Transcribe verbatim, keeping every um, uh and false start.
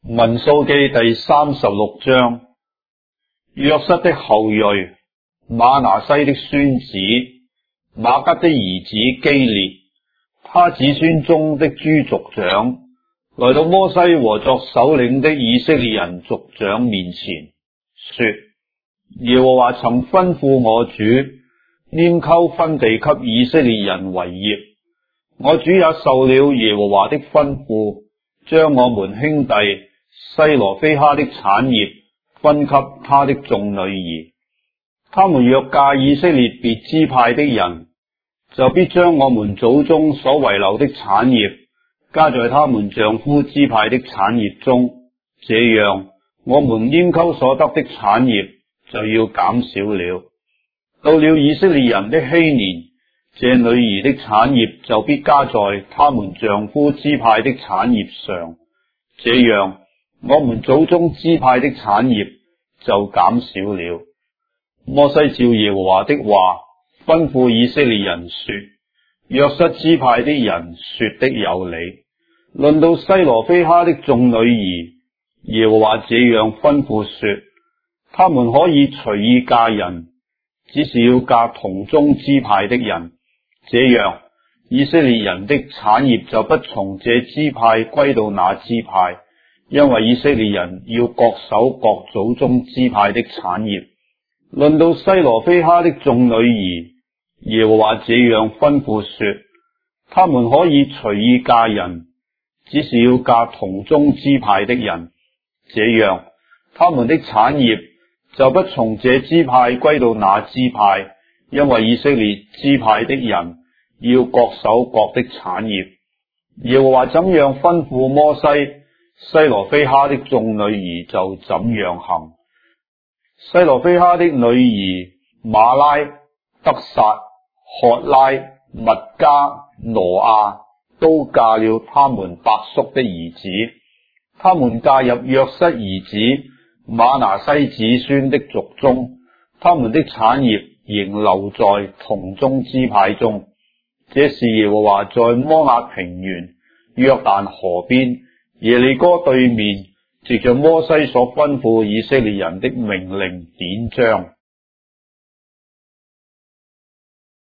民數記第三十六章，約瑟的後裔，瑪拿西的孫子，瑪吉的兒子基列，他子孫中的諸族長，來到摩西和作首領的以色列人族長面前，說：耶和華曾吩咐我主，拈鬮分地給以色列人為業。我主也受了耶和華的吩咐，將我們兄弟西羅非哈的產業分給他的眾女兒。他們若嫁以色列別支派的人，就必將我們祖宗所遺留的產業加在他們丈夫支派的產業中，這樣我們拈鬮所得的產業就要減少了。到了以色列人的禧年，這女兒的產業就必加在他們丈夫支派的產業上，這樣我們祖宗支派的產業就減少了。摩西照耶和華的話吩咐以色列人說：約瑟支派的人說的有理。論到西羅非哈的眾女兒，耶和華這樣吩咐說：他們可以隨意嫁人，只是要嫁同宗支派的人，這樣以色列人的產業就不從這支派歸到那支派，因為以色列人要各守各祖宗支派的產業。論到西羅非哈的眾女兒，耶和華這樣吩咐說：他們可以隨意嫁人，只是要嫁同宗支派的人，這樣他們的產業就不從這支派歸到那支派，因為以色列支派的人要各守各的產業。耶和華怎樣吩咐摩西，西羅非哈的眾女兒就怎樣行。西羅非哈的女兒瑪拉、得撒、曷拉、密迦、挪亞都嫁了他們伯叔的兒子，他們嫁入約瑟兒子瑪拿西子孫的族中，他們的產業仍留在同宗支派中。這是耶和華在摩押平原、約旦河邊、耶利哥對面，藉着摩西所吩咐以色列人的命令典章。